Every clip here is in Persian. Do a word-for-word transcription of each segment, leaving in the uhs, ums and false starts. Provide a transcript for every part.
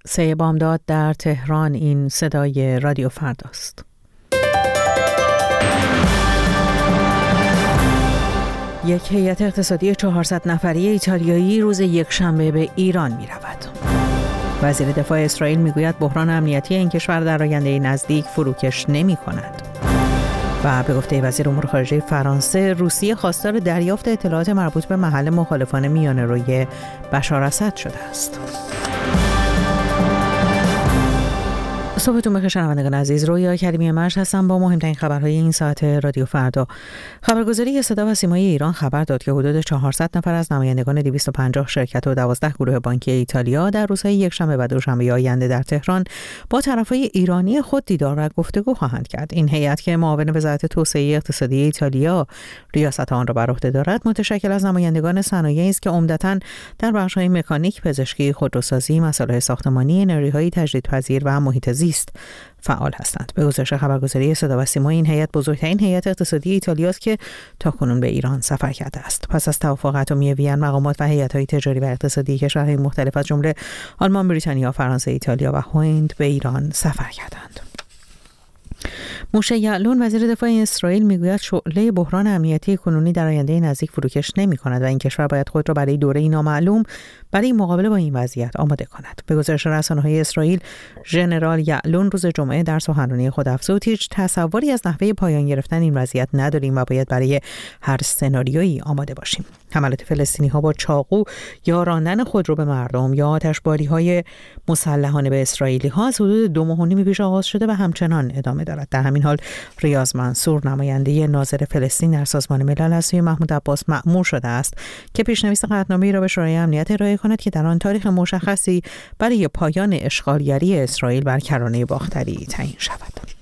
سه بامداد در تهران. این صدای رادیو فرداست. یک هیئت اقتصادی چهارصد نفری ایتالیایی روز یکشنبه به ایران می رود. وزیر دفاع اسرائیل می گوید بحران امنیتی این کشور در آینده نزدیک فروکش نمی کند. و به گفته وزیر امور خارجه فرانسه، روسیه خواستار دریافت اطلاعات مربوط به محل مخالفان میانه‌روی بشار اسد شده است. صبحتون بخیر شنوندگان عزیز. رویا کریمی مرج هستم با مهمترین خبرهای این ساعت رادیو فردا. خبرگزاری صدا و سیمای ایران خبر داد که حدود چهارصد نفر از نمایندگان دویست و پنجاه شرکت و دوازده گروه بانکی ایتالیا در روزهای یکشنبه و دوشنبه آینده در تهران با طرفهای ایرانی خود دیدار و گفتگو خواهند کرد. این هیئت که معاون وزارت توسعه اقتصادی ایتالیا ریاست آن را بر عهده دارد، متشکل از نمایندگان صنایعی است که عمدتاً در بخش‌های مکانیک، پزشکی، خودروسازی، مسائل ساختمانی، انرژی‌های تجدیدپذیر و محیط زیست فعال هستند. به گزارش خبرگزاری صدا و سیما، این هیئت بزرگترین هیئت اقتصادی ایتالیا است که تاکنون به ایران سفر کرده است. پس از توافق اتمی وین، مقامات و هیئت‌های تجاری و اقتصادی کشورهای مختلف از جمله آلمان، بریتانیا، فرانسه، ایتالیا و هند به ایران سفر کردند. موشه یعلون وزیر دفاع اسرائیل میگوید شعله بحران امنیتی کنونی در آینده نزدیک فروکش نمی‌کند و این کشور باید خود را برای دوره‌ای نامعلوم برای مقابله با این وضعیت آماده کند. به گزارش رسانه‌های اسرائیل، ژنرال یعلون روز جمعه در سخنرانی خود افزود هیچ تصوری از نحوه پایان گرفتن این وضعیت نداریم و باید برای هر سناریویی آماده باشیم. حملات فلسطینی‌ها با چاقو یا راندن خودرو به مردم یا آتشباری‌های مسلحانه به اسرائیلی‌ها از حدود دو ماه و نیم پیش آغاز شده و همچنان ادامه دارد. در همین حال ریاض منصور، نماینده ناظر فلسطین در سازمان ملل، از سوی محمود عباس مأمور شده است که پیشنویس قطعنامه‌ای را به شورای امنیت ارائه کند که در آن تاریخ مشخصی برای پایان اشغالگری اسرائیل بر کرانه باختری تعیین شود.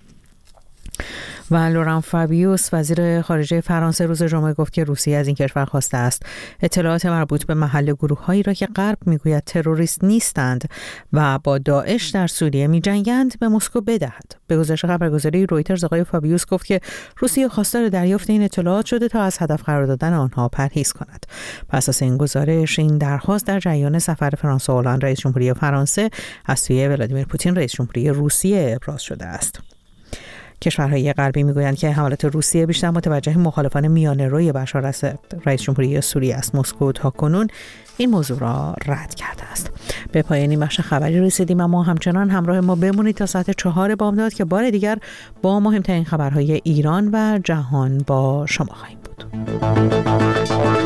و لوران فابیوس وزیر خارجه فرانسه روز جمعه گفت که روسیه از این کشور خواسته است اطلاعات مربوط به محل گروه‌هایی را که غرب میگوید تروریست نیستند و با داعش در سوریه می‌جنگند به مسکو بدهد. به گزارش خبرگزاری رویترز، آقای فابیوس گفت که روسیه خواستار دریافت این اطلاعات شده تا از هدف قرار دادن آنها پرهیز کند. پس از این گزارش، این درخواست در جریان سفر فرانسوا هلند رئیس جمهوری فرانسه از سوی ولادیمیر پوتین رئیس جمهوری روسیه ابراز شده است. کشورهای غربی میگویند که حملات روسیه بیشتر متوجه مخالفان میانه‌روی بشار اسد رئیس جمهوری سوریه است. مسکو تاکنون این موضوع را رد کرده است. به پایان این بخش خبری رسیدیم، اما همچنان همراه ما بمونید تا ساعت چهار بامداد که بار دیگر با مهمترین خبرهای ایران و جهان با شما خواهیم بود.